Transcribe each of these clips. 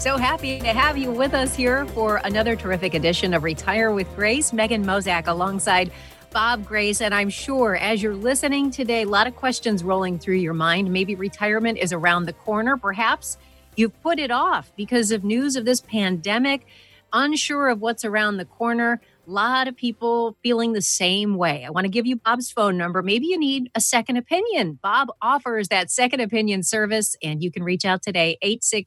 So happy to have you with us here for another terrific edition of Retire with Grace. Megan Mozak alongside Bob Grace. And I'm sure as you're listening today, a lot of questions rolling through your mind. Maybe retirement is around the corner. Perhaps you've put it off because of news of this pandemic, unsure of what's around the corner. A lot of people feeling the same way. I want to give you Bob's phone number. Maybe you need a second opinion. Bob offers that second opinion service, and you can reach out today,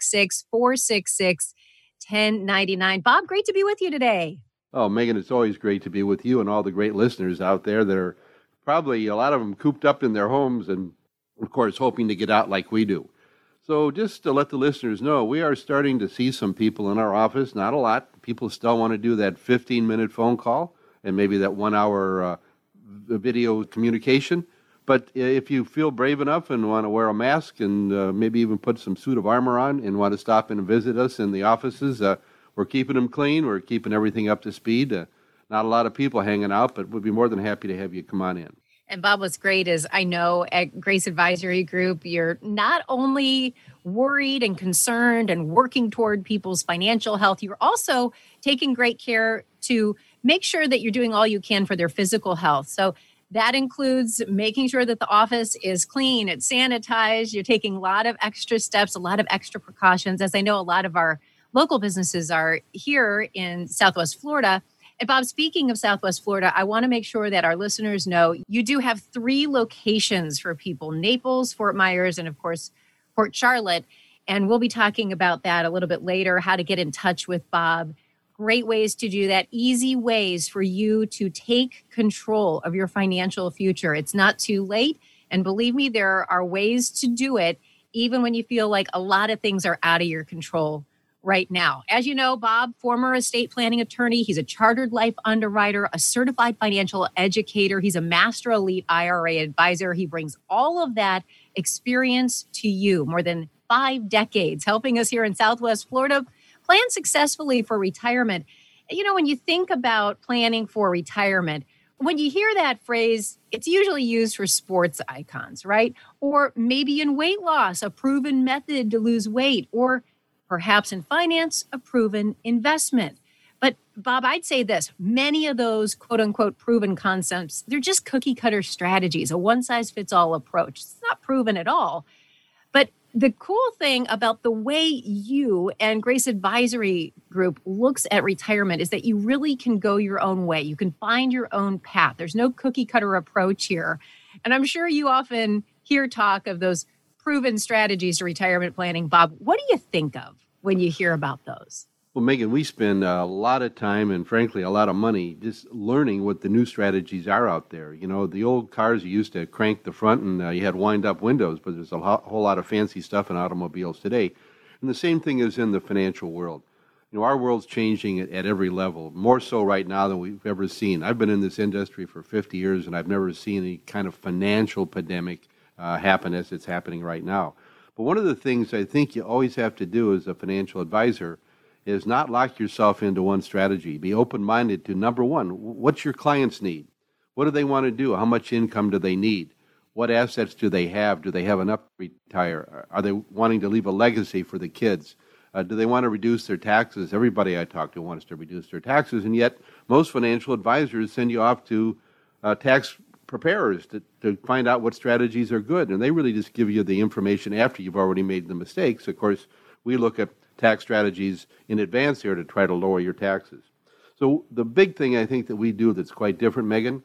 866-466-1099. Bob, great to be with you today. Oh, Megan, it's always great to be with you and all the great listeners out there that are probably a lot of them cooped up in their homes and, of course, hoping to get out like we do. So just to let the listeners know, we are starting to see some people in our office, not a lot. People still want to do that 15-minute phone call and maybe that 1 hour video communication. But if you feel brave enough and want to wear a mask and maybe even put some suit of armor on and want to stop in and visit us in the offices, we're keeping them clean. We're keeping everything up to speed. Not a lot of people hanging out, but we'd be more than happy to have you come on in. And Bob, what's great is I know at Grace Advisory Group, you're not only worried and concerned and working toward people's financial health, you're also taking great care to make sure that you're doing all you can for their physical health. So that includes making sure that the office is clean, it's sanitized. You're taking a lot of extra steps, a lot of extra precautions, as I know a lot of our local businesses are here in Southwest Florida. And Bob, speaking of Southwest Florida, I want to make sure that our listeners know you do have 3 locations for people: Naples, Fort Myers, and of course, Port Charlotte. And we'll be talking about that a little bit later, how to get in touch with Bob. Great ways to do that, easy ways for you to take control of your financial future. It's not too late. And believe me, there are ways to do it, even when you feel like a lot of things are out of your control right now. As you know, Bob, former estate planning attorney, he's a chartered life underwriter, a certified financial educator. He's a master elite IRA advisor. He brings all of that experience to you, more than 5 decades, helping us here in Southwest Florida plan successfully for retirement. You know, when you think about planning for retirement, when you hear that phrase, it's usually used for sports icons, right? Or maybe in weight loss, a proven method to lose weight, or perhaps in finance, a proven investment. But Bob, I'd say this, many of those quote unquote proven concepts, they're just cookie cutter strategies, a one size fits all approach. It's not proven at all. But the cool thing about the way you and Grace Advisory Group looks at retirement is that you really can go your own way. You can find your own path. There's no cookie cutter approach here. And I'm sure you often hear talk of those proven strategies to retirement planning. Bob, what do you think of when you hear about those? Well, Megan, we spend a lot of time and, frankly, a lot of money just learning what the new strategies are out there. You know, the old cars, you used to crank the front and you had wind-up windows, but there's a whole lot of fancy stuff in automobiles today. And the same thing is in the financial world. You know, our world's changing at every level, more so right now than we've ever seen. I've been in this industry for 50 years, and I've never seen any kind of financial pandemic happen as it's happening right now. But one of the things I think you always have to do as a financial advisor is not lock yourself into one strategy. Be open-minded to, number one, what's your clients need? What do they want to do? How much income do they need? What assets do they have? Do they have enough to retire? Are they wanting to leave a legacy for the kids? Do they want to reduce their taxes? Everybody I talk to wants to reduce their taxes, and yet most financial advisors send you off to tax preparers to find out what strategies are good, and they really just give you the information after you've already made the mistakes. Of course, we look at tax strategies in advance here to try to lower your taxes. So the big thing I think that we do that's quite different, Megan,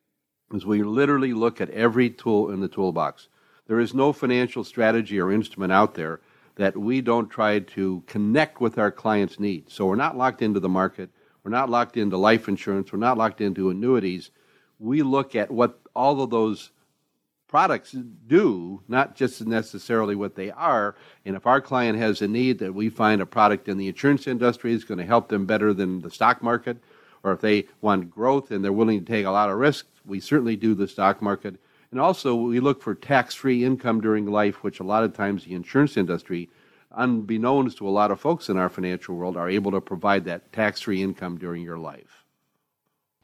is we literally look at every tool in the toolbox. There is no financial strategy or instrument out there that we don't try to connect with our clients' needs. So we're not locked into the market. We're not locked into life insurance. We're not locked into annuities. We look at what all of those products do, not just necessarily what they are. And if our client has a need that we find a product in the insurance industry is going to help them better than the stock market, or if they want growth and they're willing to take a lot of risks, we certainly do the stock market. And also we look for tax-free income during life, which a lot of times the insurance industry, unbeknownst to a lot of folks in our financial world, are able to provide that tax-free income during your life.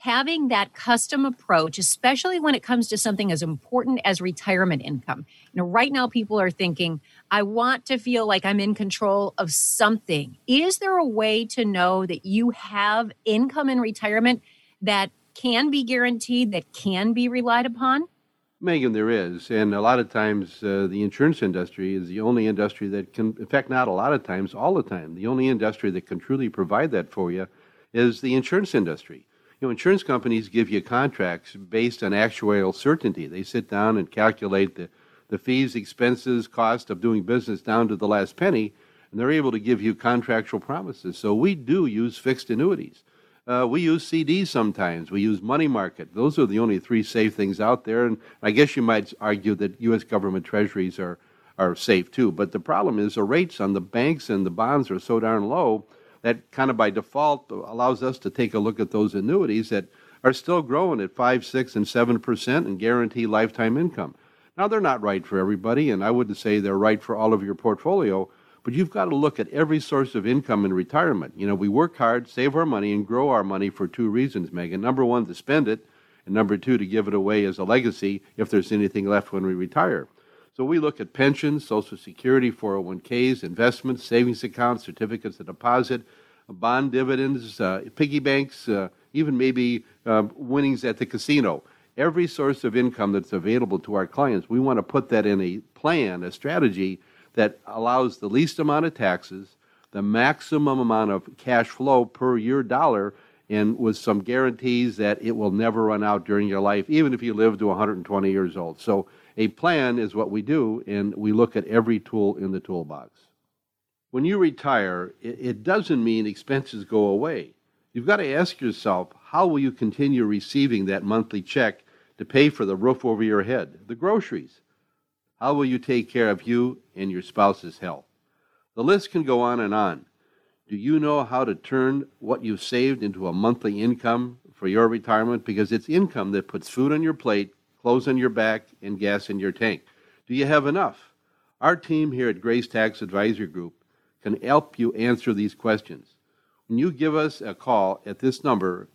having that custom approach, especially when it comes to something as important as retirement income. Right now people are thinking, I want to feel like I'm in control of something. Is there a way to know that you have income in retirement that can be guaranteed, that can be relied upon? Megan, there is. And a lot of times the insurance industry is the only industry that can, in fact, not a lot of times, all the time, the only industry that can truly provide that for you is the insurance industry. Insurance companies give you contracts based on actuarial certainty. They sit down and calculate the fees, expenses, cost of doing business down to the last penny, and they're able to give you contractual promises. So we do use fixed annuities. We use CDs sometimes. We use money market. Those are the only three safe things out there. And I guess you might argue that U.S. government treasuries are safe too. But the problem is the rates on the banks and the bonds are so darn low that kind of by default allows us to take a look at those annuities that are still growing at 5, 6, and 7% and guarantee lifetime income. Now, they're not right for everybody, and I wouldn't say they're right for all of your portfolio, but you've got to look at every source of income in retirement. We work hard, save our money, and grow our money for two reasons, Megan. Number one, to spend it, and number two, to give it away as a legacy if there's anything left when we retire. So we look at pensions, Social Security, 401ks, investments, savings accounts, certificates of deposit, bond dividends, piggy banks, even maybe winnings at the casino. Every source of income that's available to our clients, we want to put that in a plan, a strategy that allows the least amount of taxes, the maximum amount of cash flow per year dollar, and with some guarantees that it will never run out during your life, even if you live to 120 years old. So a plan is what we do, and we look at every tool in the toolbox. When you retire, it doesn't mean expenses go away. You've got to ask yourself, how will you continue receiving that monthly check to pay for the roof over your head, the groceries? How will you take care of you and your spouse's health? The list can go on and on. Do you know how to turn what you've saved into a monthly income for your retirement? Because it's income that puts food on your plate, clothes on your back, and gas in your tank. Do you have enough? Our team here at Grace Tax Advisory Group can help you answer these questions. When you give us a call at this number,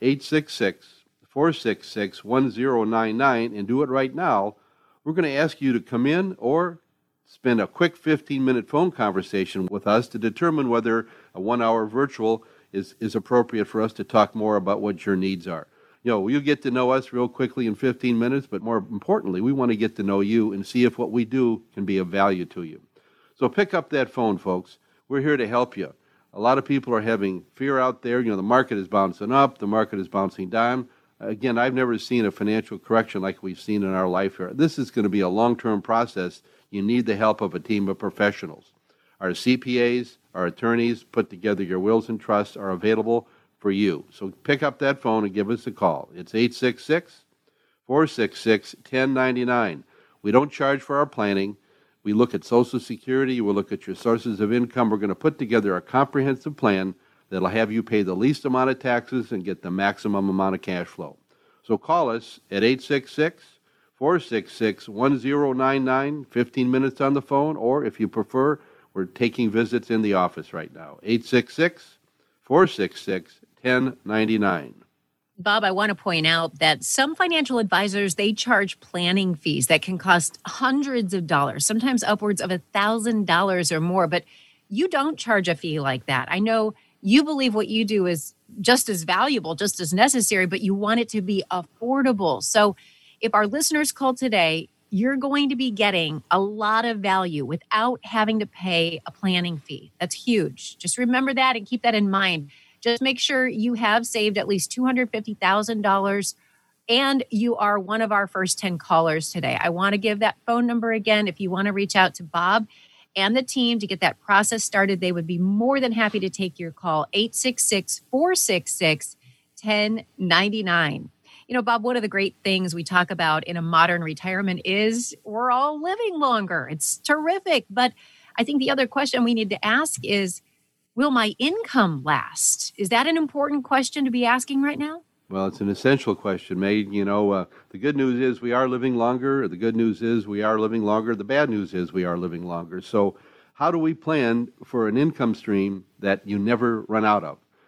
866-466-1099, and do it right now, we're going to ask you to come in or spend a quick 15-minute phone conversation with us to determine whether a 1-hour virtual is appropriate for us to talk more about what your needs are. You get to know us real quickly in 15 minutes, but more importantly, we want to get to know you and see if what we do can be of value to you. So pick up that phone, folks. We're here to help you. A lot of people are having fear out there. The market is bouncing up, the market is bouncing down. Again, I've never seen a financial correction like we've seen in our life here. This is going to be a long-term process. You need the help of a team of professionals. Our CPAs, our attorneys, put together your wills and trusts are available for you. So pick up that phone and give us a call. It's 866-466-1099. We don't charge for our planning. We look at Social Security. We'll look at your sources of income. We're going to put together a comprehensive plan that'll have you pay the least amount of taxes and get the maximum amount of cash flow. So call us at 866-466-1099, 15 minutes on the phone, or if you prefer, we're taking visits in the office right now, 866-466-1099. Bob, I want to point out that some financial advisors, they charge planning fees that can cost hundreds of dollars, sometimes upwards of $1,000 or more, but you don't charge a fee like that. I know you believe what you do is just as valuable, just as necessary, but you want it to be affordable. So if our listeners call today, you're going to be getting a lot of value without having to pay a planning fee. That's huge. Just remember that and keep that in mind. Just make sure you have saved at least $250,000 and you are one of our first 10 callers today. I want to give that phone number again. If you want to reach out to Bob and the team to get that process started, they would be more than happy to take your call, 866-466-1099. Bob, one of the great things we talk about in a modern retirement is we're all living longer. It's terrific. But I think the other question we need to ask is, will my income last? Is that an important question to be asking right now? Well, it's an essential question, May. The good news is we are living longer. The good news is we are living longer. The bad news is we are living longer. So how do we plan for an income stream that you never run out of?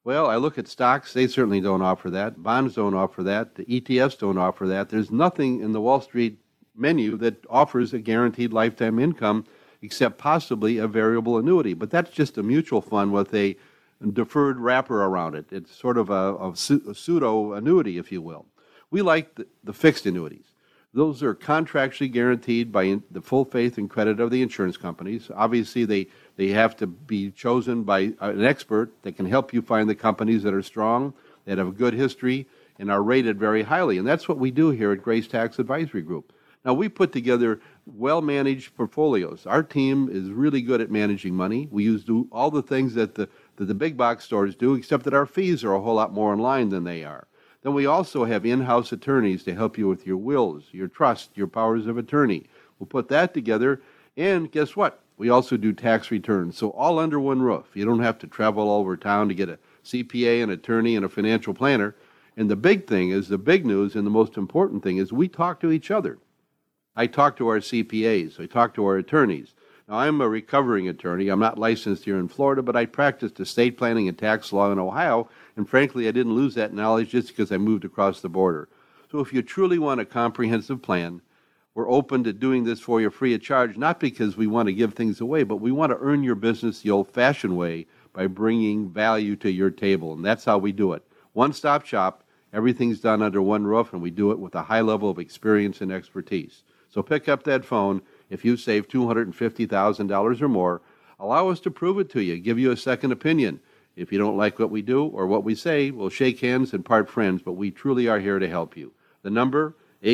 Well, I look at stocks. They certainly don't offer that. Bonds don't offer that. The ETFs don't offer that. There's nothing in the Wall Street menu that offers a guaranteed lifetime income except possibly a variable annuity. But that's just a mutual fund with a deferred wrapper around it. It's sort of a pseudo annuity, if you will. We like the fixed annuities. Those are contractually guaranteed by the full faith and credit of the insurance companies. Obviously, they have to be chosen by an expert that can help you find the companies that are strong, that have a good history, and are rated very highly. And that's what we do here at Grace Tax Advisory Group. Now, we put together well-managed portfolios. Our team is really good at managing money. We do all the things that the big box stores do, except that our fees are a whole lot more in line than they are. Then we also have in-house attorneys to help you with your wills, your trust, your powers of attorney. We'll put that together, and guess what? We also do tax returns, so all under one roof. You don't have to travel all over town to get a CPA, an attorney, and a financial planner. And the big thing is, the big news and the most important thing is we talk to each other. I talk to our CPAs. I talk to our attorneys. Now, I'm a recovering attorney. I'm not licensed here in Florida, but I practiced estate planning and tax law in Ohio, and frankly, I didn't lose that knowledge just because I moved across the border. So if you truly want a comprehensive plan, we're open to doing this for you free of charge, not because we want to give things away, but we want to earn your business the old-fashioned way by bringing value to your table, and that's how we do it. One-stop shop, everything's done under one roof, and we do it with a high level of experience and expertise. So pick up that phone. If you save $250,000 or more, allow us to prove it to you, give you a second opinion. If you don't like what we do or what we say, we'll shake hands and part friends, but we truly are here to help you. The number,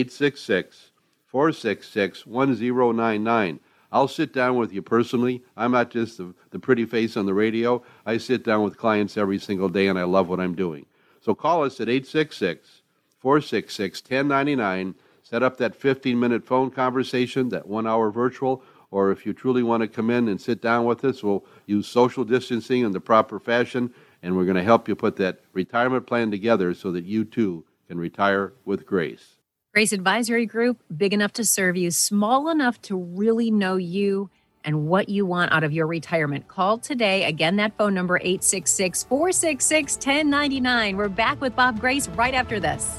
866-466-1099. I'll sit down with you personally. I'm not just the pretty face on the radio. I sit down with clients every single day, and I love what I'm doing. So call us at 866-466-1099. Set up that 15-minute phone conversation, that 1-hour virtual, or if you truly want to come in and sit down with us, we'll use social distancing in the proper fashion, and we're going to help you put that retirement plan together so that you, too, can retire with grace. Grace Advisory Group, big enough to serve you, small enough to really know you and what you want out of your retirement. Call today. Again, that phone number, 866-466-1099. We're back with Bob Grace right after this.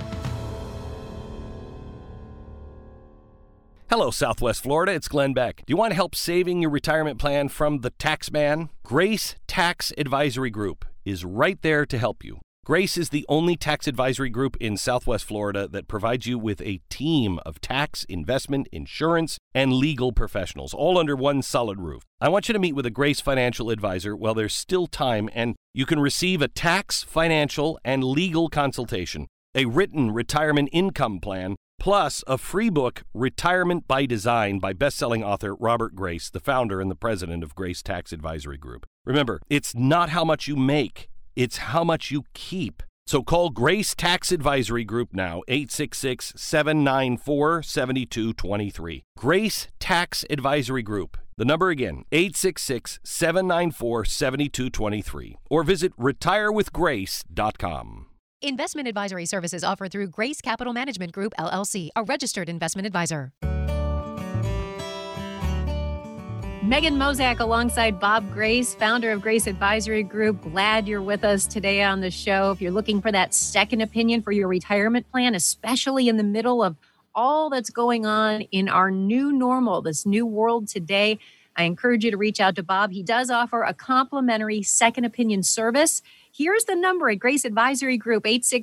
Hello, Southwest Florida. It's Glenn Beck. Do you want help saving your retirement plan from the tax man? Grace Tax Advisory Group is right there to help you. Grace is the only tax advisory group in Southwest Florida that provides you with a team of tax, investment, insurance, and legal professionals, all under one solid roof. I want you to meet with a Grace financial advisor while there's still time, and you can receive a tax, financial, and legal consultation, a written retirement income plan, plus a free book, Retirement by Design, by best-selling author Robert Grace, the founder and the president of Grace Tax Advisory Group. Remember, it's not how much you make, it's how much you keep. So call Grace Tax Advisory Group now, 866-794-7223. Grace Tax Advisory Group. The number again, 866-794-7223. Or visit retirewithgrace.com. Investment advisory services offered through Grace Capital Management Group, LLC, a registered investment advisor. Megan Mozak alongside Bob Grace, founder of Grace Advisory Group. Glad you're with us today on the show. If you're looking for that second opinion for your retirement plan, especially in the middle of all that's going on in our new normal, this new world today, I encourage you to reach out to Bob. He does offer a complimentary second opinion service. Here's the number at Grace Advisory Group,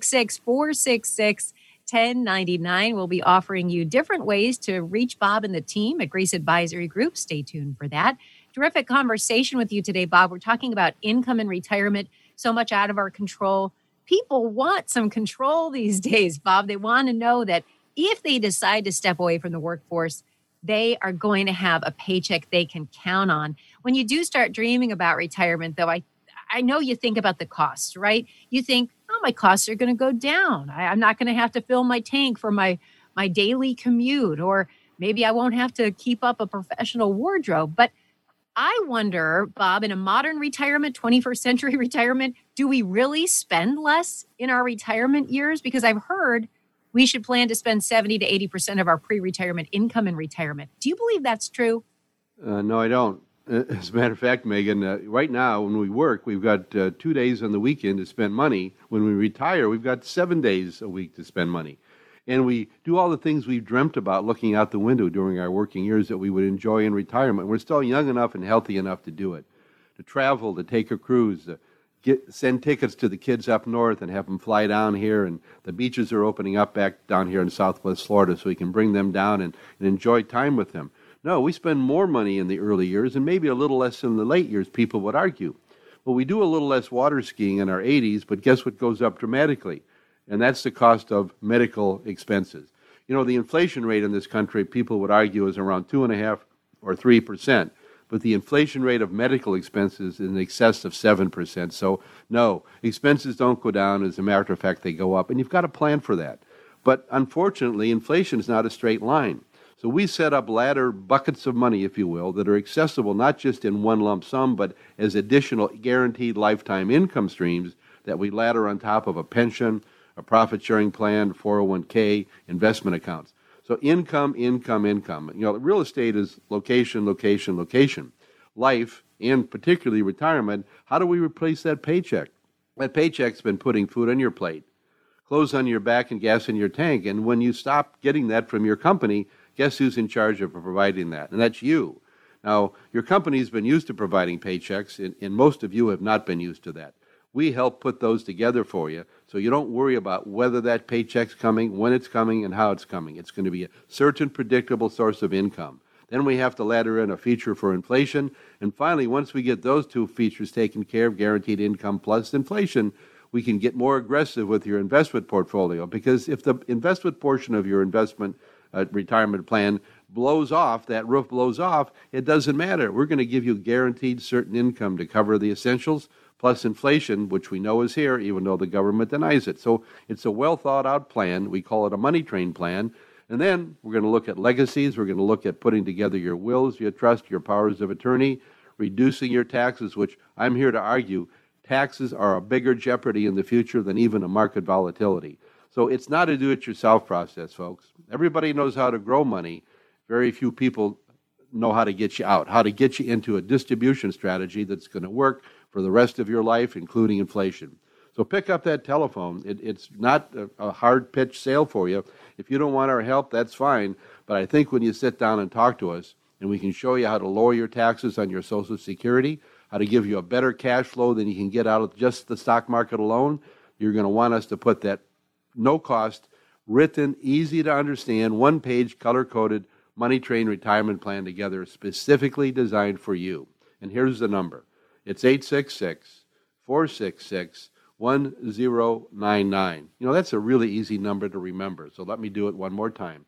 866-466-1099. We'll be offering you different ways to reach Bob and the team at Grace Advisory Group. Stay tuned for that. Terrific conversation with you today, Bob. We're talking about income and retirement, so much out of our control. People want some control these days, Bob. They want to know that if they decide to step away from the workforce, they are going to have a paycheck they can count on. When you do start dreaming about retirement, though, I know you think about the costs, right? You think, oh, my costs are going to go down. I'm not going to have to fill my tank for my daily commute, or maybe I won't have to keep up a professional wardrobe. But I wonder, Bob, in a modern retirement, 21st century retirement, do we really spend less in our retirement years? Because I've heard we should plan to spend 70 to 80% of our pre-retirement income in retirement. Do you believe that's true? No, I don't. As a matter of fact, Megan, right now when we work, we've got 2 days on the weekend to spend money. When we retire, we've got 7 days a week to spend money. And we do all the things we've dreamt about looking out the window during our working years that we would enjoy in retirement. We're still young enough and healthy enough to do it, to travel, to take a cruise, to send tickets to the kids up north and have them fly down here. And the beaches are opening up back down here in Southwest Florida so we can bring them down and enjoy time with them. No, we spend more money in the early years and maybe a little less in the late years, people would argue. Well, we do a little less water skiing in our 80s, but guess what goes up dramatically? And that's the cost of medical expenses. You know, the inflation rate in this country, people would argue, is around 2.5% or 3%, but the inflation rate of medical expenses is in excess of 7%. So, no, expenses don't go down. As a matter of fact, they go up, and you've got to plan for that. But unfortunately, inflation is not a straight line. So we set up ladder buckets of money, if you will, that are accessible not just in one lump sum, but as additional guaranteed lifetime income streams that we ladder on top of a pension, a profit-sharing plan, 401k, investment accounts. So income. You know, real estate is location. Life, and particularly retirement, how do we replace that paycheck? That paycheck's been putting food on your plate, clothes on your back, and gas in your tank. And when you stop getting that from your company, guess who's in charge of providing that? And that's you. Now, your company's been used to providing paychecks, and most of you have not been used to that. We help put those together for you so you don't worry about whether that paycheck's coming, when it's coming, and how it's coming. It's going to be a certain predictable source of income. Then we have to ladder in a feature for inflation. And finally, once we get those two features taken care of, guaranteed income plus inflation, we can get more aggressive with your investment portfolio. Because if the investment portion of your investment retirement plan blows off, that roof blows off, it doesn't matter. We're going to give you guaranteed certain income to cover the essentials, plus inflation, which we know is here, even though the government denies it. So it's a well-thought-out plan. We call it a money train plan. And then we're going to look at legacies. We're going to look at putting together your wills, your trust, your powers of attorney, reducing your taxes, which I'm here to argue, taxes are a bigger jeopardy in the future than even a market volatility. So it's not a do-it-yourself process, folks. Everybody knows how to grow money. Very few people know how to get you out, how to get you into a distribution strategy that's going to work for the rest of your life, including inflation. So pick up that telephone. It's not a hard pitch sale for you. If you don't want our help, that's fine. But I think when you sit down and talk to us, and we can show you how to lower your taxes on your Social Security, how to give you a better cash flow than you can get out of just the stock market alone, you're going to want us to put that no-cost, written, easy to understand, one-page, color-coded money train retirement plan together specifically designed for you. And here's the number. It's 866-466-1099. You know, that's a really easy number to remember, so let me do it one more time.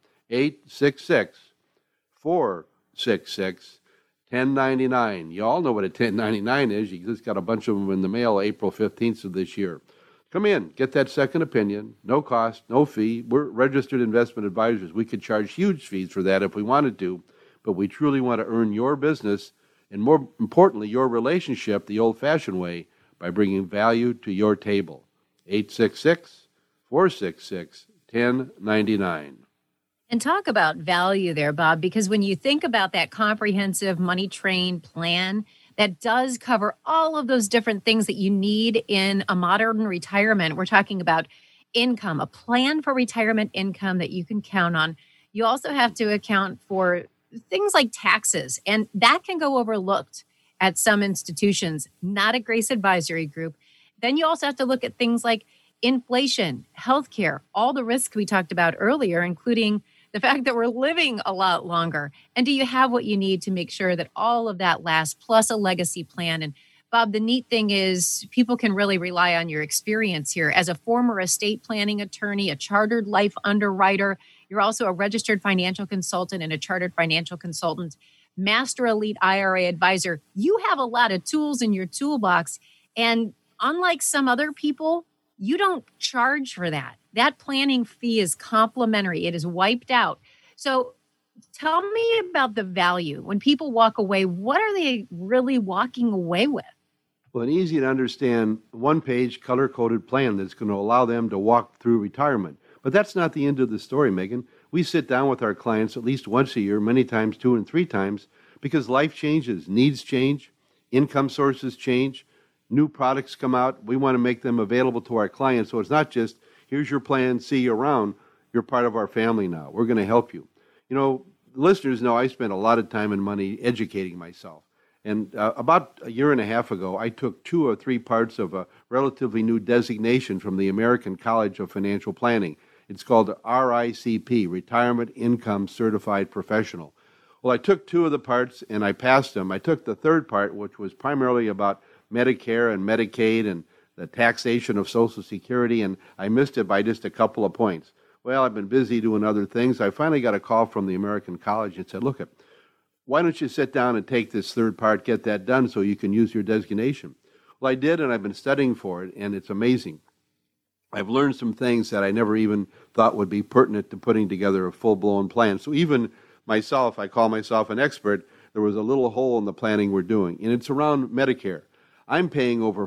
866-466-1099. You all know what a 1099 is. You just got a bunch of them in the mail April 15th of this year. Come in, get that second opinion, no cost, no fee. We're registered investment advisors. We could charge huge fees for that if we wanted to, but we truly want to earn your business and, more importantly, your relationship the old-fashioned way by bringing value to your table. 866-466-1099. And talk about value there, Bob, because when you think about that comprehensive money train plan, that does cover all of those different things that you need in a modern retirement. We're talking about income, a plan for retirement income that you can count on. You also have to account for things like taxes, and that can go overlooked at some institutions, not at Grace Advisory Group. Then you also have to look at things like inflation, healthcare, all the risks we talked about earlier, including the fact that we're living a lot longer. And do you have what you need to make sure that all of that lasts, plus a legacy plan? And Bob, the neat thing is people can really rely on your experience here. As a former estate planning attorney, a chartered life underwriter, you're also a registered financial consultant and a chartered financial consultant, master elite IRA advisor. You have a lot of tools in your toolbox. And unlike some other people, you don't charge for that. That planning fee is complimentary. It is wiped out. So tell me about the value. When people walk away, what are they really walking away with? Well, an easy to understand one-page color-coded plan that's going to allow them to walk through retirement. But that's not the end of the story, Megan. We sit down with our clients at least once a year, many times 2 and 3 times, because life changes, needs change, income sources change, new products come out. We want to make them available to our clients. So it's not just, here's your plan, see you around. You're part of our family now. We're going to help you. You know, listeners know I spent a lot of time and money educating myself. And about a year and a half ago, I took 2 or 3 parts of a relatively new designation from the American College of Financial Planning. It's called RICP, Retirement Income Certified Professional. Well, I took 2 of the parts and I passed them. I took the 3rd part, which was primarily about Medicare and Medicaid and the taxation of Social Security, and I missed it by just a couple of points. Well, I've been busy doing other things. I finally got a call from the American College and said, look, why don't you sit down and take this 3rd part, get that done so you can use your designation? Well, I did, and I've been studying for it, and it's amazing. I've learned some things that I never even thought would be pertinent to putting together a full-blown plan. So even myself, I call myself an expert, there was a little hole in the planning we're doing, and it's around Medicare. I'm paying over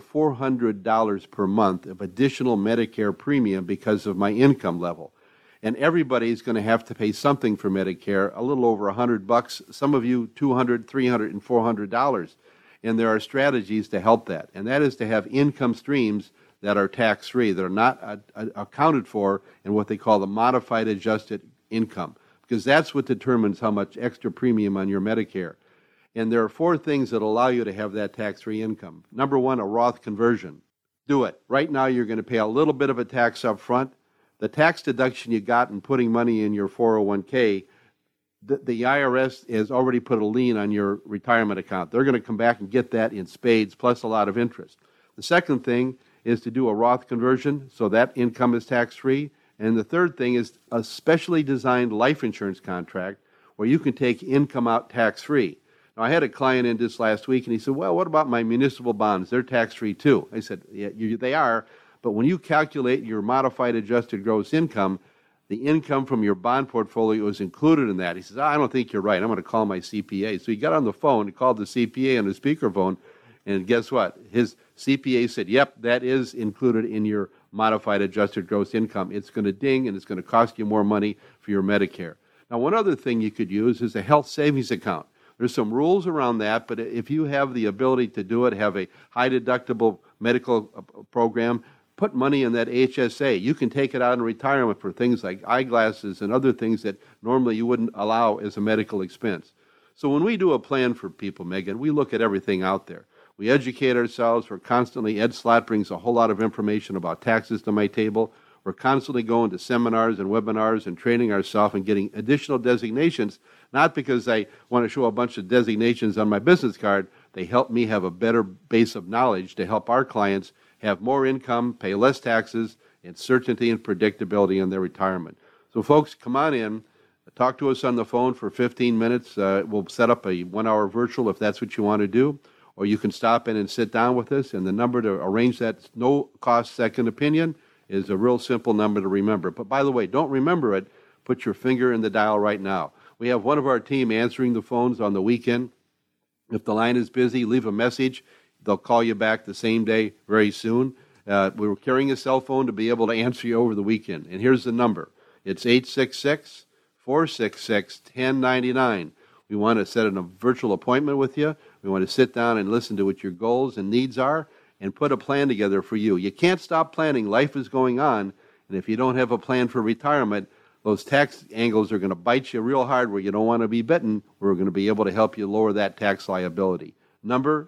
$400 per month of additional Medicare premium because of my income level. And everybody's going to have to pay something for Medicare, a little over $100, some of you $200, $300, and $400. And there are strategies to help that. And that is to have income streams that are tax-free, that are not accounted for in what they call the modified adjusted income, because that's what determines how much extra premium on your Medicare. And there are 4 things that allow you to have that tax-free income. Number 1, a Roth conversion. Do it. Right now, you're going to pay a little bit of a tax up front. The tax deduction you got in putting money in your 401k, the IRS has already put a lien on your retirement account. They're going to come back and get that in spades, plus a lot of interest. The second thing is to do a Roth conversion, so that income is tax-free. And the third thing is a specially designed life insurance contract where you can take income out tax-free. Now, I had a client in this last week, and he said, well, what about my municipal bonds? They're tax-free too. I said, yeah, they are. But when you calculate your modified adjusted gross income, the income from your bond portfolio is included in that. He says, I don't think you're right. I'm going to call my CPA. So he got on the phone, he called the CPA on the speakerphone, and guess what? His CPA said, yep, that is included in your modified adjusted gross income. It's going to ding, and it's going to cost you more money for your Medicare. Now, one other thing you could use is a health savings account. There's some rules around that, but if you have the ability to do it, have a high deductible medical program, put money in that HSA. You can take it out in retirement for things like eyeglasses and other things that normally you wouldn't allow as a medical expense. So when we do a plan for people, Megan, we look at everything out there. We educate ourselves. We're constantly, Ed Slott brings a whole lot of information about taxes to my table. We're constantly going to seminars and webinars and training ourselves and getting additional designations, not because I want to show a bunch of designations on my business card. They help me have a better base of knowledge to help our clients have more income, pay less taxes, and certainty and predictability in their retirement. So folks, come on in, talk to us on the phone for 15 minutes. We'll set up a 1-hour virtual if that's what you want to do, or you can stop in and sit down with us, and the number to arrange that no-cost second opinion is a real simple number to remember. But by the way, don't remember it. Put your finger in the dial right now. We have one of our team answering the phones on the weekend. If the line is busy, leave a message. They'll call you back the same day very soon. We're carrying a cell phone to be able to answer you over the weekend. And here's the number. It's 866-466-1099. We want to set a virtual appointment with you. We want to sit down and listen to what your goals and needs are and put a plan together for you. You can't stop planning. Life is going on. And if you don't have a plan for retirement, those tax angles are going to bite you real hard where you don't want to be bitten. We're going to be able to help you lower that tax liability. Number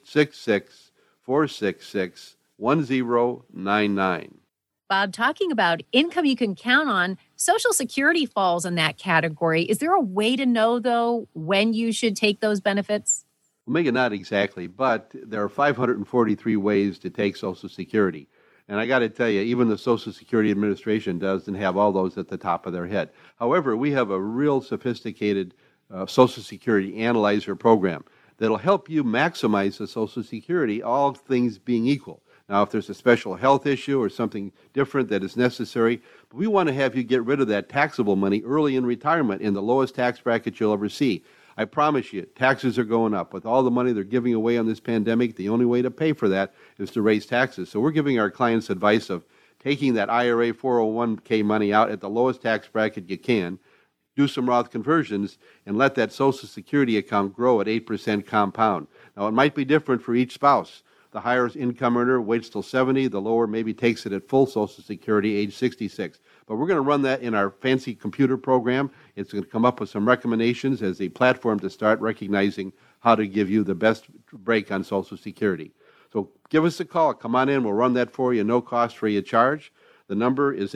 866-466-1099. Bob, talking about income you can count on, Social Security falls in that category. Is there a way to know, though, when you should take those benefits? Well, maybe not exactly, but there are 543 ways to take Social Security. And I got to tell you, even the Social Security Administration doesn't have all those at the top of their head. However, we have a real sophisticated Social Security analyzer program that'll help you maximize the Social Security, all things being equal. Now, if there's a special health issue or something different that is necessary, but we want to have you get rid of that taxable money early in retirement in the lowest tax bracket you'll ever see. I promise you, taxes are going up. With all the money they're giving away on this pandemic, the only way to pay for that is to raise taxes. So we're giving our clients advice of taking that IRA 401k money out at the lowest tax bracket you can, do some Roth conversions, and let that Social Security account grow at 8% compound. Now, it might be different for each spouse. The higher income earner waits till 70, the lower maybe takes it at full Social Security, age 66. But we're going to run that in our fancy computer program. It's going to come up with some recommendations as a platform to start recognizing how to give you the best break on Social Security. So give us a call. Come on in. We'll run that for you, no cost, free of charge. The number is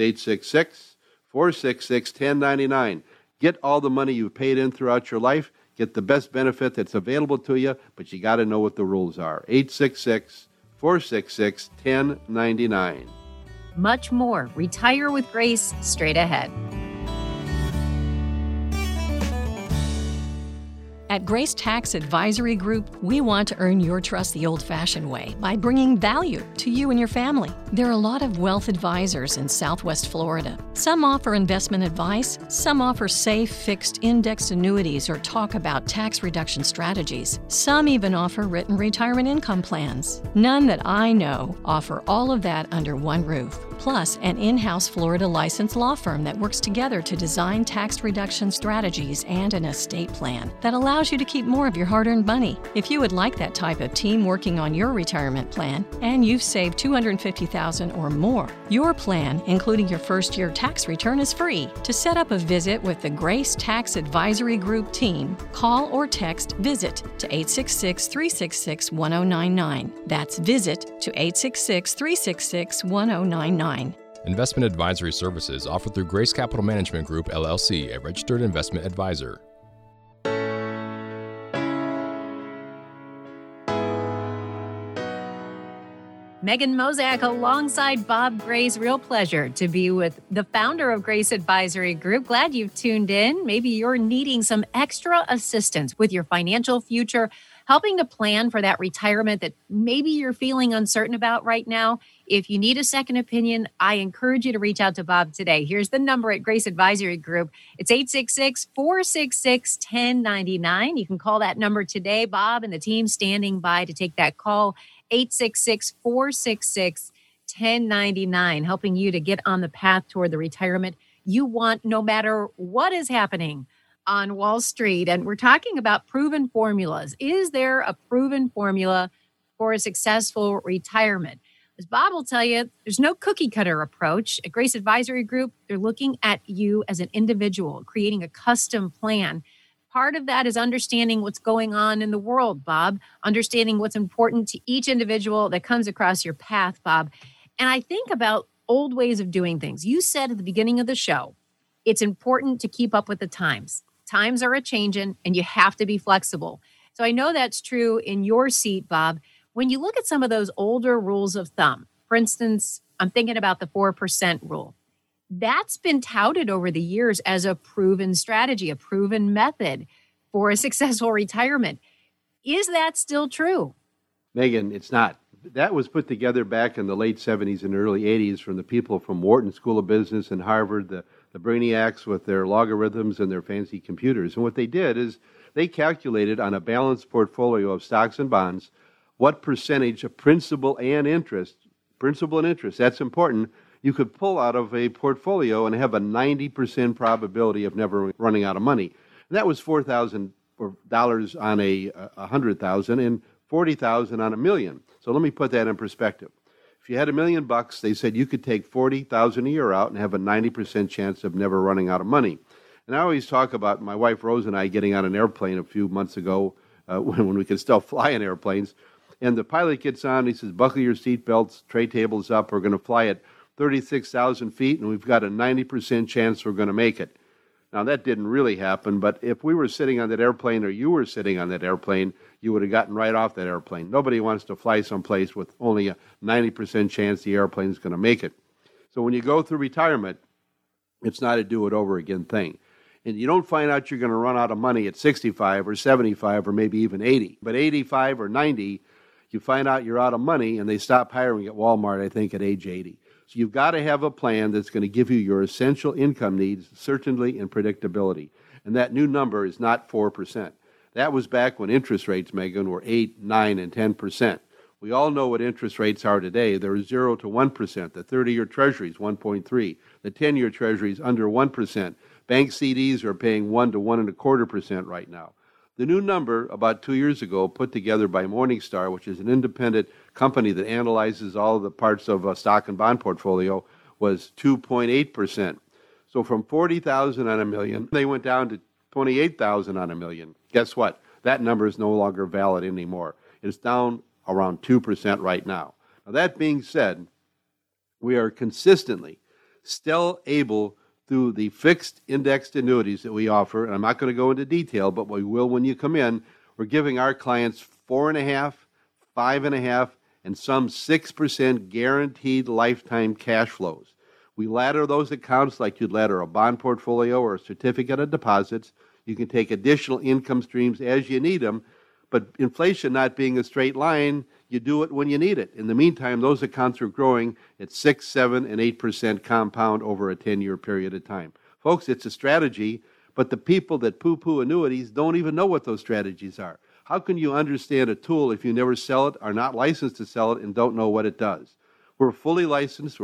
866-466-1099. Get all the money you've paid in throughout your life. Get the best benefit that's available to you, but you got to know what the rules are. 866-466-1099. Much more. Retire with Grace straight ahead. At Grace Tax Advisory Group, we want to earn your trust the old-fashioned way by bringing value to you and your family. There are a lot of wealth advisors in Southwest Florida. Some offer investment advice, some offer safe, fixed, indexed annuities or talk about tax reduction strategies. Some even offer written retirement income plans. None that I know offer all of that under one roof. Plus, an in-house Florida licensed law firm that works together to design tax reduction strategies and an estate plan that allows you to keep more of your hard-earned money. If you would like that type of team working on your retirement plan and you've saved $250,000 or more, your plan, including your first-year tax return, is free. To set up a visit with the Grace Tax Advisory Group team, call or text VISIT to 866-366-1099. That's VISIT to 866-366-1099. Investment advisory services offered through Grace Capital Management Group, LLC, a registered investment advisor. Megan Mozak alongside Bob Grace. Real pleasure to be with the founder of Grace Advisory Group. Glad you've tuned in. Maybe you're needing some extra assistance with your financial future, helping to plan for that retirement that maybe you're feeling uncertain about right now. If you need a second opinion, I encourage you to reach out to Bob today. Here's the number at Grace Advisory Group. It's 866-466-1099. You can call that number today. Bob and the team standing by to take that call. 866-466-1099, helping you to get on the path toward the retirement you want no matter what is happening on Wall Street. And we're talking about proven formulas. Is there a proven formula for a successful retirement? As Bob will tell you, there's no cookie cutter approach. At Grace Advisory Group, they're looking at you as an individual, creating a custom plan. Part of that is understanding what's going on in the world, Bob, understanding what's important to each individual that comes across your path, Bob. And I think about old ways of doing things. You said at the beginning of the show, it's important to keep up with the times. Times are a-changing, and you have to be flexible. So I know that's true in your seat, Bob. When you look at some of those older rules of thumb, for instance, I'm thinking about the 4% rule. That's been touted over the years as a proven strategy, a proven method for a successful retirement. Is that still true? Megan, it's not. That was put together back in the late 70s and early 80s from the people from Wharton School of Business and Harvard, the brainiacs with their logarithms and their fancy computers. And what they did is they calculated on a balanced portfolio of stocks and bonds what percentage of principal and interest, that's important, you could pull out of a portfolio and have a 90% probability of never running out of money. And that was $4,000 on a $100,000 and $40,000 on $1 million. So let me put that in perspective. If you had $1 million, they said you could take $40,000 a year out and have a 90% chance of never running out of money. And I always talk about my wife Rose and I getting on an airplane a few months ago when we could still fly in airplanes. And the pilot gets on, he says, buckle your seatbelts, tray tables up, we're going to fly at 36,000 feet, and we've got a 90% chance we're going to make it. Now, that didn't really happen, but if we were sitting on that airplane or you were sitting on that airplane, you would have gotten right off that airplane. Nobody wants to fly someplace with only a 90% chance the airplane is going to make it. So when you go through retirement, it's not a do-it-over-again thing. And you don't find out you're going to run out of money at 65 or 75 or maybe even 80. But 85 or 90, you find out you're out of money, and they stop hiring at Walmart, I think, at age 80. So you've got to have a plan that's going to give you your essential income needs, certainty and predictability. And that new number is not 4%. That was back when interest rates, Megan, were 8, 9, and 10%. We all know what interest rates are today. They're 0 to 1%. The 30-year Treasury is 1.3. The 10-year Treasury is under 1%. Bank CDs are paying 1 to 1.25% right now. The new number, about 2 years ago, put together by Morningstar, which is an independent company that analyzes all of the parts of a stock and bond portfolio, was 2.8%. So from 40,000 on a million, they went down to 28,000 on a million. Guess what? That number is no longer valid anymore. It's down around 2% right now. Now, that being said, we are consistently still able, through the fixed indexed annuities that we offer, and I'm not going to go into detail, but we will when you come in, we're giving our clients 4.5%, 5.5%, and some 6% guaranteed lifetime cash flows. We ladder those accounts like you'd ladder a bond portfolio or a certificate of deposits. You can take additional income streams as you need them, but inflation not being a straight line, you do it when you need it. In the meantime, those accounts are growing at 6, 7, and 8% compound over a 10-year period of time. Folks, it's a strategy, but the people that poo-poo annuities don't even know what those strategies are. How can you understand a tool if you never sell it, are not licensed to sell it, and don't know what it does? We're fully licensed.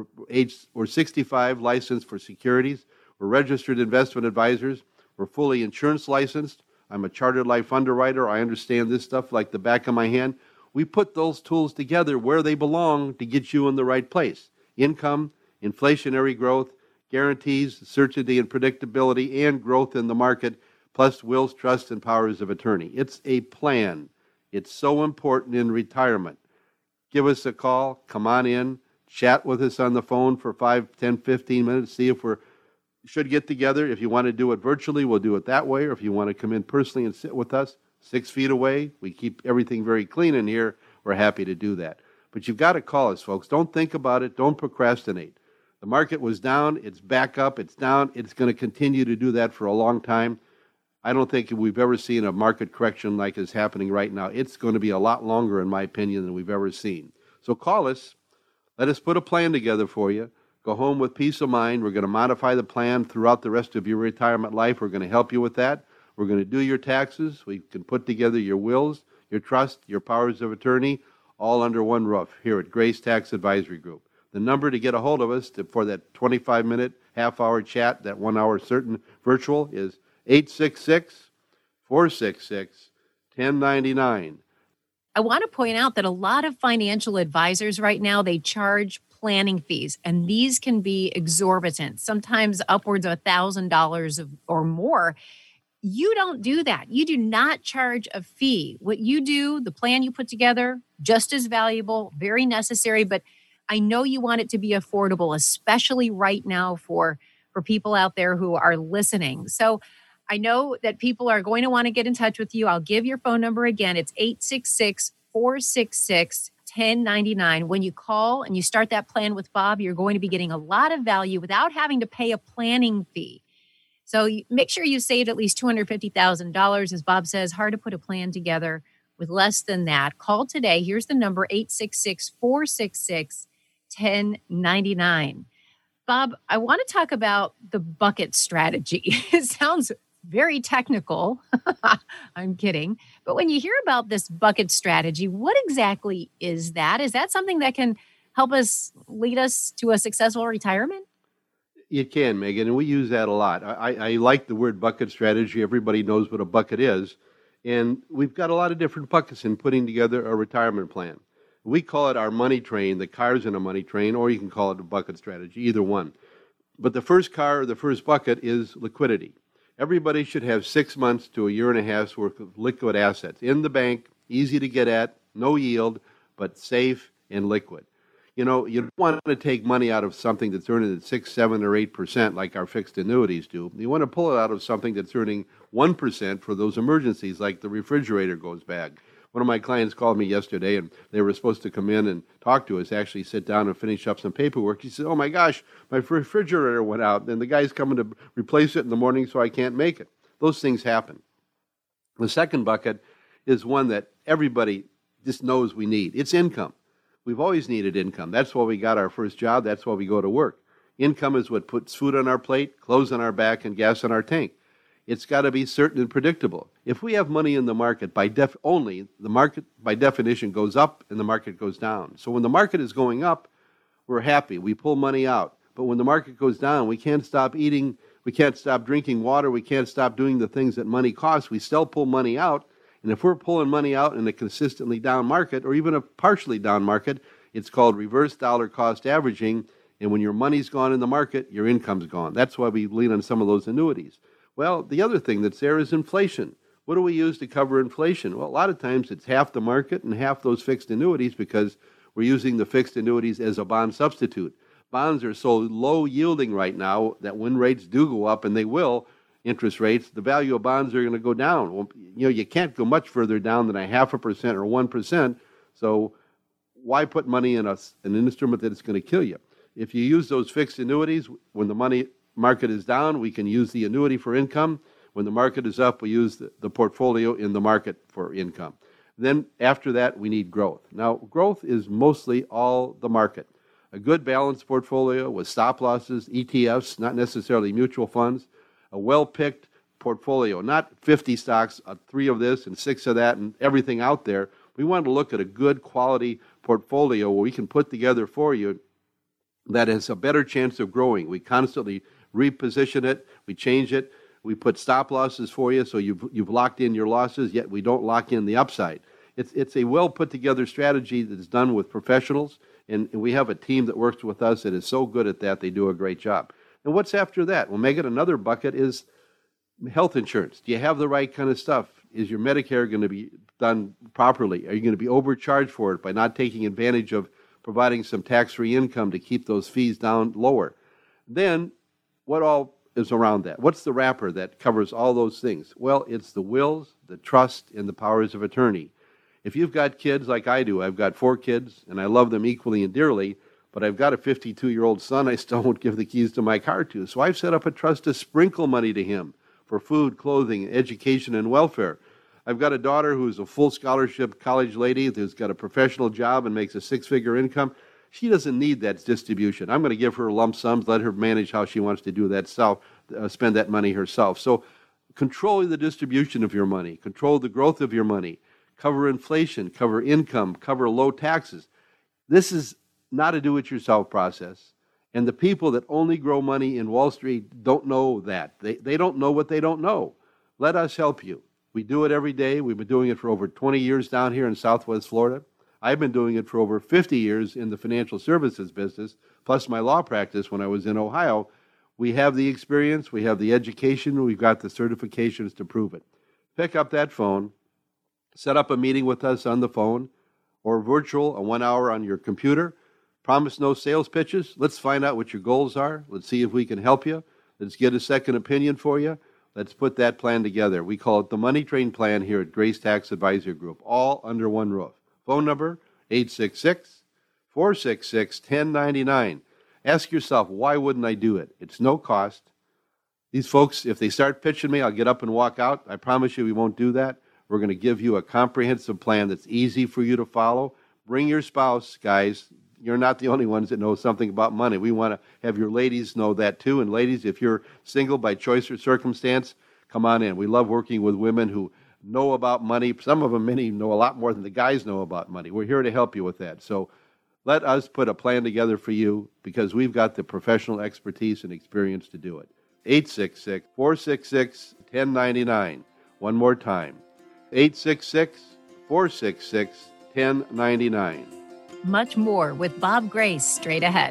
We're 65 licensed for securities. We're registered investment advisors. We're fully insurance licensed. I'm a chartered life underwriter. I understand this stuff like the back of my hand. We put those tools together where they belong to get you in the right place. Income, inflationary growth, guarantees, certainty and predictability, and growth in the market, plus wills, trusts, and powers of attorney. It's a plan. It's so important in retirement. Give us a call. Come on in. Chat with us on the phone for 5, 10, 15 minutes. See if we should get together. If you want to do it virtually, we'll do it that way. Or if you want to come in personally and sit with us 6 feet away, we keep everything very clean in here. We're happy to do that. But you've got to call us, folks. Don't think about it. Don't procrastinate. The market was down. It's back up. It's down. It's going to continue to do that for a long time. I don't think we've ever seen a market correction like is happening right now. It's going to be a lot longer, in my opinion, than we've ever seen. So call us. Let us put a plan together for you. Go home with peace of mind. We're going to modify the plan throughout the rest of your retirement life. We're going to help you with that. We're going to do your taxes. We can put together your wills, your trust, your powers of attorney, all under one roof here at Grace Tax Advisory Group. The number to get a hold of us for that 25-minute, half-hour chat, that 1-hour certain virtual, is 866-466-1099. I want to point out that a lot of financial advisors right now, they charge planning fees, and these can be exorbitant, sometimes upwards of $1,000 or more. You don't do that. You do not charge a fee. What you do, the plan you put together, just as valuable, very necessary, but I know you want it to be affordable, especially right now for people out there who are listening. So I know that people are going to want to get in touch with you. I'll give your phone number again. It's 866-466-1099. When you call and you start that plan with Bob, you're going to be getting a lot of value without having to pay a planning fee. So make sure you saved at least $250,000. As Bob says, hard to put a plan together with less than that. Call today. Here's the number, 866-466-1099. Bob, I want to talk about the bucket strategy. It sounds very technical. I'm kidding. But when you hear about this bucket strategy, what exactly is that? Is that something that can help us lead us to a successful retirement? It can, Megan, and we use that a lot. I like the word bucket strategy. Everybody knows what a bucket is. And we've got a lot of different buckets in putting together a retirement plan. We call it our money train, the cars in a money train, or you can call it a bucket strategy, either one. But the first car or the first bucket is liquidity. Everybody should have 6 months to a year and a half's worth of liquid assets in the bank, easy to get at, no yield, but safe and liquid. You know, you don't want to take money out of something that's earning at 6, 7, or 8% like our fixed annuities do. You want to pull it out of something that's earning 1% for those emergencies, like the refrigerator goes bad. One of my clients called me yesterday, and they were supposed to come in and talk to us, actually sit down and finish up some paperwork. He said, oh my gosh, my refrigerator went out, and the guy's coming to replace it in the morning, so I can't make it. Those things happen. The second bucket is one that everybody just knows we need. It's income. We've always needed income. That's why we got our first job. That's why we go to work. Income is what puts food on our plate, clothes on our back, and gas in our tank. It's got to be certain and predictable. If we have money in the market, the market by definition goes up and the market goes down. So when the market is going up, we're happy. We pull money out. But when the market goes down, we can't stop eating. We can't stop drinking water. We can't stop doing the things that money costs. We still pull money out. And if we're pulling money out in a consistently down market or even a partially down market, it's called reverse dollar cost averaging. And when your money's gone in the market, your income's gone. That's why we lean on some of those annuities. Well, the other thing that's there is inflation. What do we use to cover inflation? Well, a lot of times it's half the market and half those fixed annuities because we're using the fixed annuities as a bond substitute. Bonds are so low yielding right now that when rates do go up, and they will, interest rates, the value of bonds are going to go down. Well, you can't go much further down than 0.5% or 1%. So why put money in an instrument that is going to kill you? If you use those fixed annuities, when the money market is down, we can use the annuity for income. When the market is up, we use the portfolio in the market for income. Then after that, we need growth. Now, growth is mostly all the market. A good balanced portfolio with stop losses, ETFs, not necessarily mutual funds, a well-picked portfolio, not 50 stocks, 3 of this and 6 of that and everything out there. We want to look at a good quality portfolio where we can put together for you that has a better chance of growing. We constantly reposition it, we change it, we put stop losses for you so you've locked in your losses, yet we don't lock in the upside. It's a well put together strategy that's done with professionals, and we have a team that works with us that is so good at that, they do a great job. And what's after that? Well, Megan, another bucket is health insurance. Do you have the right kind of stuff? Is your Medicare going to be done properly? Are you going to be overcharged for it by not taking advantage of providing some tax-free income to keep those fees down lower? Then what all is around that? What's the wrapper that covers all those things? Well, it's the wills, the trust, and the powers of attorney. If you've got kids like I do, I've got 4 kids, and I love them equally and dearly, but I've got a 52-year-old son I still won't give the keys to my car to. So I've set up a trust to sprinkle money to him for food, clothing, education, and welfare. I've got a daughter who's a full scholarship college lady who's got a professional job and makes a 6-figure income. She doesn't need that distribution. I'm going to give her lump sums, let her manage how she wants to do that spend that money herself. So control the distribution of your money, control the growth of your money, cover inflation, cover income, cover low taxes. This is not a do-it-yourself process. And the people that only grow money in Wall Street don't know that. They don't know what they don't know. Let us help you. We do it every day. We've been doing it for over 20 years down here in Southwest Florida. I've been doing it for over 50 years in the financial services business, plus my law practice when I was in Ohio. We have the experience, we have the education, we've got the certifications to prove it. Pick up that phone, set up a meeting with us on the phone or virtual, a 1 hour on your computer. Promise no sales pitches. Let's find out what your goals are. Let's see if we can help you. Let's get a second opinion for you. Let's put that plan together. We call it the Money Train Plan here at Grace Tax Advisory Group, all under one roof. Phone number, 866-466-1099. Ask yourself, why wouldn't I do it? It's no cost. These folks, if they start pitching me, I'll get up and walk out. I promise you we won't do that. We're going to give you a comprehensive plan that's easy for you to follow. Bring your spouse, guys. You're not the only ones that know something about money. We want to have your ladies know that too. And ladies, if you're single by choice or circumstance, come on in. We love working with women who know about money. Some of them, many, know a lot more than the guys know about money. We're here to help you with that. So let us put a plan together for you because we've got the professional expertise and experience to do it. 866-466-1099. One more time. 866-466-1099. Much more with Bob Grace straight ahead.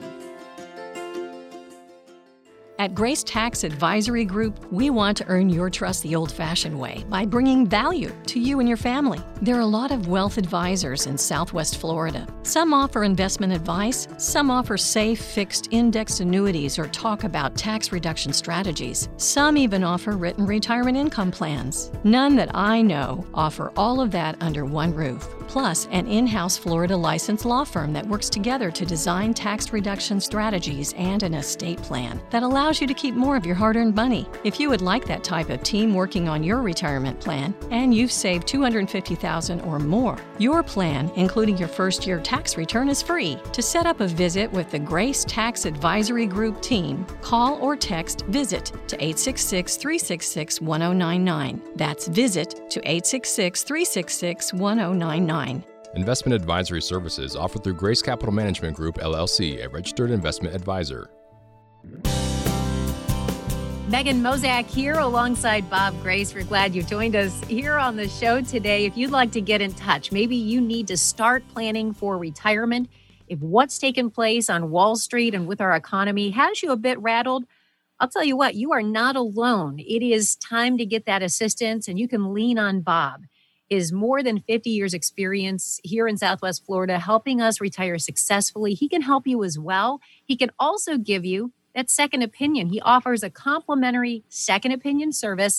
At Grace Tax Advisory Group, we want to earn your trust the old-fashioned way by bringing value to you and your family. There are a lot of wealth advisors in Southwest Florida. Some offer investment advice, some offer safe, fixed, indexed annuities or talk about tax reduction strategies. Some even offer written retirement income plans. None that I know offer all of that under one roof. Plus, an in-house Florida licensed law firm that works together to design tax reduction strategies and an estate plan that allows you to keep more of your hard-earned money. If you would like that type of team working on your retirement plan and you've saved $250,000 or more, your plan, including your first-year tax return, is free. To set up a visit with the Grace Tax Advisory Group team, call or text VISIT to 866-366-1099. That's VISIT to 866-366-1099. Investment advisory services offered through Grace Capital Management Group, LLC, a registered investment advisor. Megan Mozak here alongside Bob Grace. We're glad you joined us here on the show today. If you'd like to get in touch, maybe you need to start planning for retirement. If what's taken place on Wall Street and with our economy has you a bit rattled, I'll tell you what, you are not alone. It is time to get that assistance, and you can lean on Bob. His more than 50 years experience here in Southwest Florida helping us retire successfully. He can help you as well. He can also give you that second opinion. He offers a complimentary second opinion service.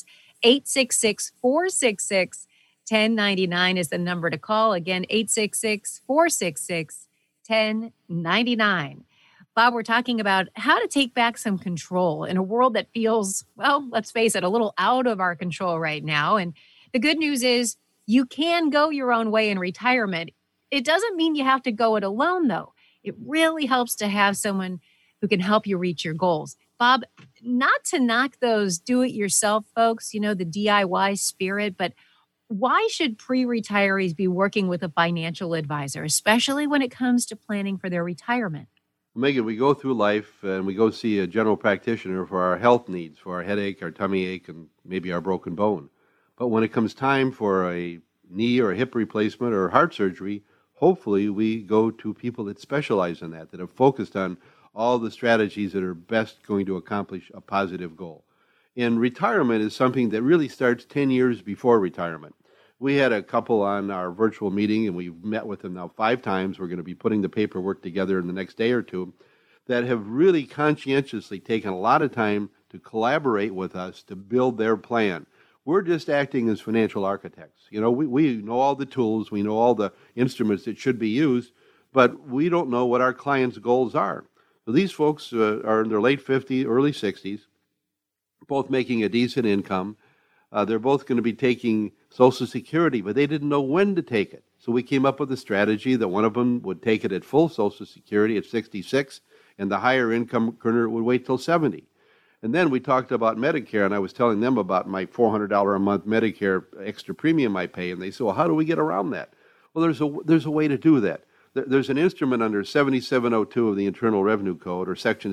866-466-1099 is the number to call. Again, 866-466-1099. Bob, we're talking about how to take back some control in a world that feels, well, let's face it, a little out of our control right now. And the good news is you can go your own way in retirement. It doesn't mean you have to go it alone, though. It really helps to have someone who can help you reach your goals. Bob, not to knock those do-it-yourself folks, the DIY spirit, but why should pre-retirees be working with a financial advisor, especially when it comes to planning for their retirement? Megan, we go through life and we go see a general practitioner for our health needs, for our headache, our tummy ache, and maybe our broken bone. But when it comes time for a knee or a hip replacement or heart surgery, hopefully we go to people that specialize in that have focused on all the strategies that are best going to accomplish a positive goal. And retirement is something that really starts 10 years before retirement. We had a couple on our virtual meeting, and we've met with them now 5 times. We're going to be putting the paperwork together in the next day or two, that have really conscientiously taken a lot of time to collaborate with us to build their plan. We're just acting as financial architects. We know all the tools, we know all the instruments that should be used, but we don't know what our clients' goals are. So these folks are in their late 50s, early 60s, both making a decent income. They're both going to be taking Social Security, but they didn't know when to take it. So we came up with a strategy that one of them would take it at full Social Security at 66, and the higher income earner would wait till 70. And then we talked about Medicare, and I was telling them about my $400 a month Medicare extra premium I pay, and they said, well, how do we get around that? Well, there's a way to do that. There's an instrument under 7702 of the Internal Revenue Code, or Section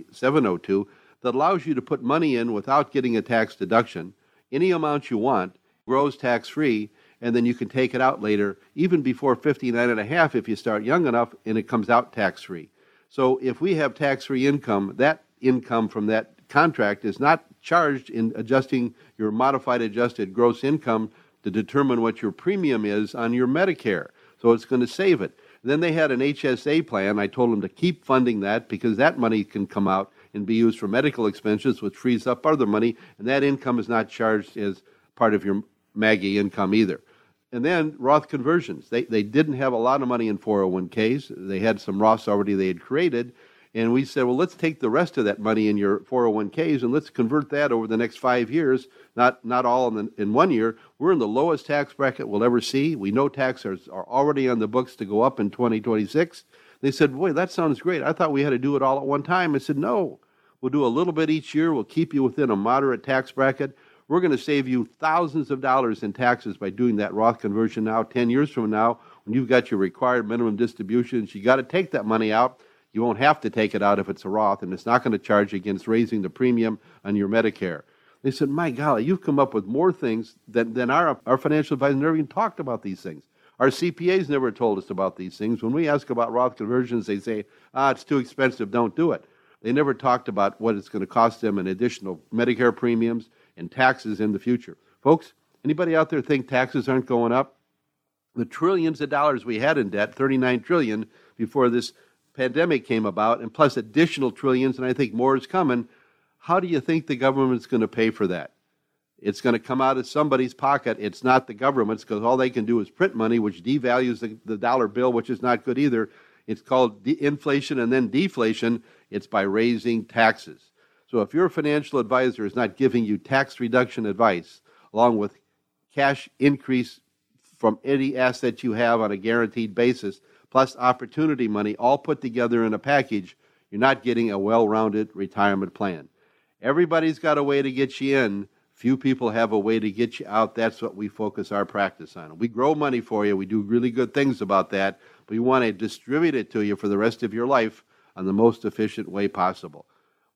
7702, that allows you to put money in without getting a tax deduction, any amount you want, grows tax-free, and then you can take it out later, even before 59 and a half if you start young enough, and it comes out tax-free. So if we have tax-free income, that income from that contract is not charged in adjusting your modified adjusted gross income to determine what your premium is on your Medicare. So it's going to save it. Then they had an HSA plan. I told them to keep funding that because that money can come out and be used for medical expenses, which frees up other money, and that income is not charged as part of your MAGI income either. And then Roth conversions. They didn't have a lot of money in 401ks. They had some Roths already they had created, and we said, well, let's take the rest of that money in your 401ks and let's convert that over the next 5 years, not all in 1 year. We're in the lowest tax bracket we'll ever see. We know taxes are already on the books to go up in 2026. They said, boy, that sounds great. I thought we had to do it all at one time. I said, no, we'll do a little bit each year. We'll keep you within a moderate tax bracket. We're going to save you thousands of dollars in taxes by doing that Roth conversion now. 10 years from now, when you've got your required minimum distributions, you got to take that money out. You won't have to take it out if it's a Roth, and it's not going to charge against raising the premium on your Medicare. They said, my golly, you've come up with more things than our financial advisor never even talked about these things. Our CPAs never told us about these things. When we ask about Roth conversions, they say, it's too expensive, don't do it. They never talked about what it's going to cost them in additional Medicare premiums and taxes in the future. Folks, anybody out there think taxes aren't going up? The trillions of dollars we had in debt, $39 trillion before this pandemic came about, and plus additional trillions, and I think more is coming. How do you think the government's going to pay for that? It's going to come out of somebody's pocket. It's not the government's, because all they can do is print money, which devalues the dollar bill, which is not good either. It's called inflation and then deflation. It's by raising taxes. So if your financial advisor is not giving you tax reduction advice, along with cash increase from any asset you have on a guaranteed basis, plus opportunity money, all put together in a package, you're not getting a well-rounded retirement plan. Everybody's got a way to get you in. Few people have a way to get you out. That's what we focus our practice on. We grow money for you. We do really good things about that, but we want to distribute it to you for the rest of your life on the most efficient way possible.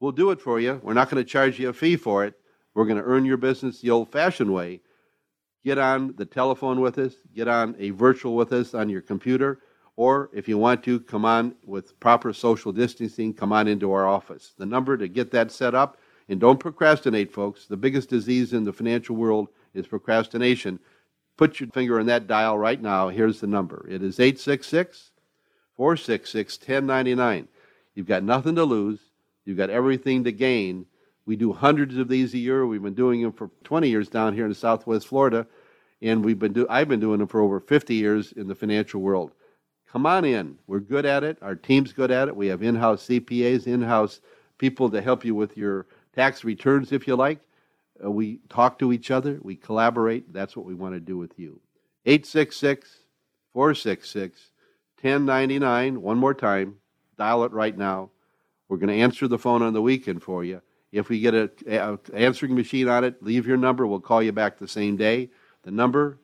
We'll do it for you. We're not going to charge you a fee for it. We're going to earn your business the old-fashioned way. Get on the telephone with us. Get on a virtual with us on your computer. Or if you want to, come on with proper social distancing, come on into our office. The number to get that set up, and don't procrastinate, folks. The biggest disease in the financial world is procrastination. Put your finger on that dial right now. Here's the number. It is 866-466-1099. You've got nothing to lose. You've got everything to gain. We do hundreds of these a year. We've been doing them for 20 years down here in Southwest Florida, and I've been doing them for over 50 years in the financial world. Come on in. We're good at it. Our team's good at it. We have in-house CPAs, in-house people to help you with your tax returns, if you like. We talk to each other. We collaborate. That's what we want to do with you. 866-466-1099. One more time. Dial it right now. We're going to answer the phone on the weekend for you. If we get an answering machine on it, leave your number. We'll call you back the same day. The number,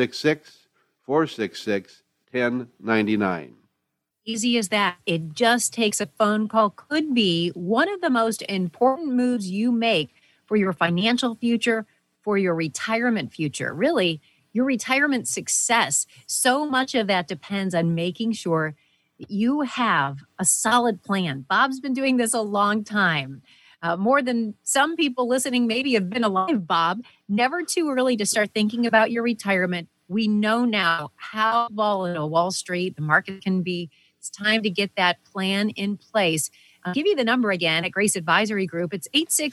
866-466-1099. Easy as that. It just takes a phone call. Could be one of the most important moves you make for your financial future, for your retirement future, really your retirement success. So much of that depends on making sure that you have a solid plan. Bob's been doing this a long time. More than some people listening maybe have been alive, Bob. Never too early to start thinking about your retirement. We know now how volatile Wall Street, the market can be. It's time to get that plan in place. I'll give you the number again at Grace Advisory Group. It's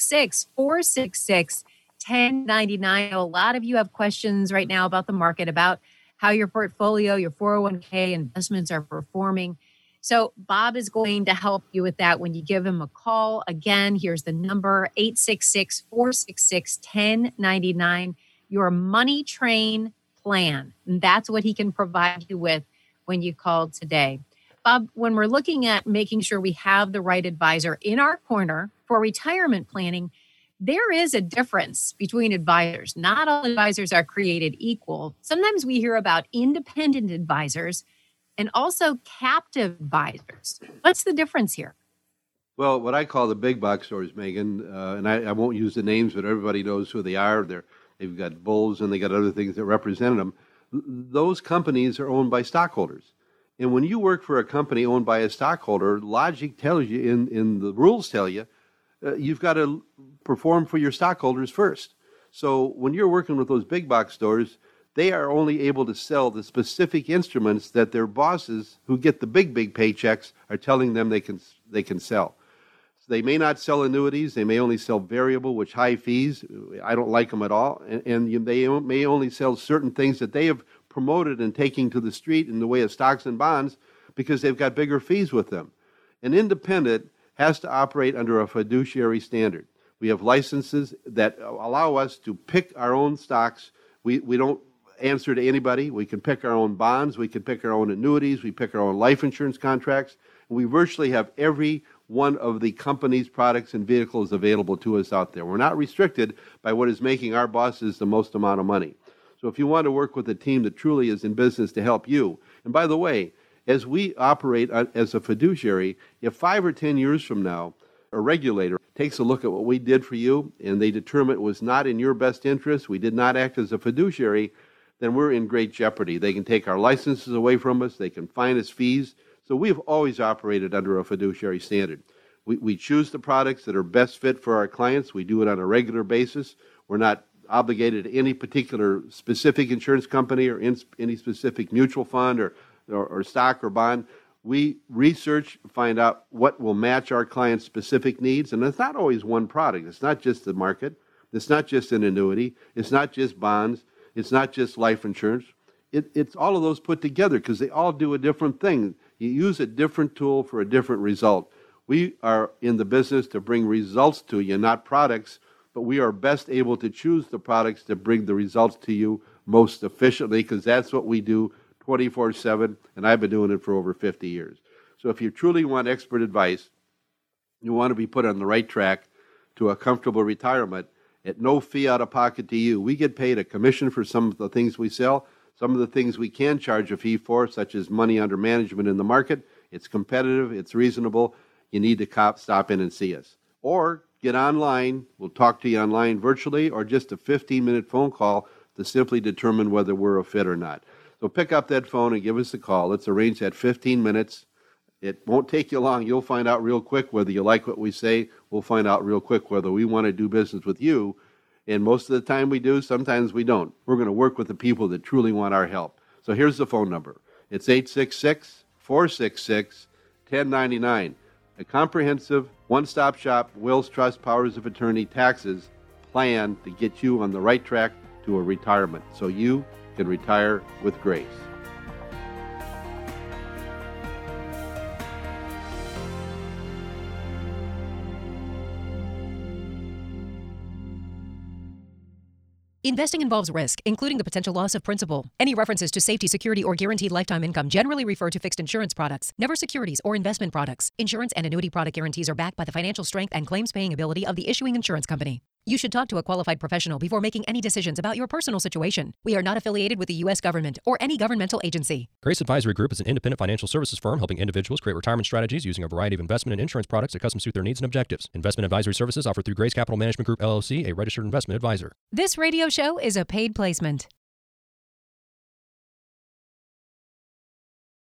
866-466-1099. A lot of you have questions right now about the market, about how your portfolio, your 401k investments are performing. So Bob is going to help you with that when you give him a call. Again, here's the number, 866-466-1099. Your money train plan. And that's what he can provide you with when you call today. Bob, when we're looking at making sure we have the right advisor in our corner for retirement planning, there is a difference between advisors. Not all advisors are created equal. Sometimes we hear about independent advisors and also captive advisors. What's the difference here? Well, what I call the big box stores, Megan, and I won't use the names, but everybody knows who they are. They've got bulls and they got other things that represent them. Those companies are owned by stockholders. And when you work for a company owned by a stockholder, logic tells you, in the rules tell you, you've got to perform for your stockholders first. So when you're working with those big box stores, they are only able to sell the specific instruments that their bosses, who get the big paychecks, are telling them they can sell. So they may not sell annuities. They may only sell variable, which high fees. I don't like them at all. And they may only sell certain things that they have promoted and taking to the street in the way of stocks and bonds because they've got bigger fees with them. An independent has to operate under a fiduciary standard. We have licenses that allow us to pick our own stocks. We don't answer to anybody. We can pick our own bonds. We can pick our own annuities. We pick our own life insurance contracts. We virtually have every one of the company's products and vehicles available to us out there. We're not restricted by what is making our bosses the most amount of money. So if you want to work with a team that truly is in business to help you, and by the way, as we operate as a fiduciary, if 5 or 10 years from now, a regulator takes a look at what we did for you and they determine it was not in your best interest, we did not act as a fiduciary, then we're in great jeopardy. They can take our licenses away from us. They can fine us fees. So we've always operated under a fiduciary standard. We choose the products that are best fit for our clients. We do it on a regular basis. We're not obligated to any particular specific insurance company or any specific mutual fund or stock or bond. We research, find out what will match our clients' specific needs. And it's not always one product. It's not just the market. It's not just an annuity. It's not just bonds. It's not just life insurance. It's all of those put together because they all do a different thing. You use a different tool for a different result. We are in the business to bring results to you, not products, but we are best able to choose the products that bring the results to you most efficiently because that's what we do 24/7, and I've been doing it for over 50 years. So if you truly want expert advice, you want to be put on the right track to a comfortable retirement at no fee out of pocket to you. We get paid a commission for some of the things we sell. Some of the things we can charge a fee for, such as money under management in the market. It's competitive. It's reasonable. You need to stop in and see us. or get online. We'll talk to you online virtually, or just a 15-minute phone call to simply determine whether we're a fit or not. So pick up that phone and give us a call. Let's arrange that 15 minutes. It won't take you long. You'll find out real quick whether you like what we say. We'll find out real quick whether we want to do business with you. And most of the time we do, sometimes we don't. We're going to work with the people that truly want our help. So here's the phone number. It's 866-466-1099. A comprehensive, one-stop shop, wills, trust, powers of attorney, taxes plan to get you on the right track to a retirement so you can retire with grace. Investing involves risk, including the potential loss of principal. Any references to safety, security, or guaranteed lifetime income generally refer to fixed insurance products, never securities or investment products. Insurance and annuity product guarantees are backed by the financial strength and claims-paying ability of the issuing insurance company. You should talk to a qualified professional before making any decisions about your personal situation. We are not affiliated with the U.S. government or any governmental agency. Grace Advisory Group is an independent financial services firm helping individuals create retirement strategies using a variety of investment and insurance products that custom suit their needs and objectives. Investment advisory services offered through Grace Capital Management Group, LLC, a registered investment advisor. This radio show is a paid placement.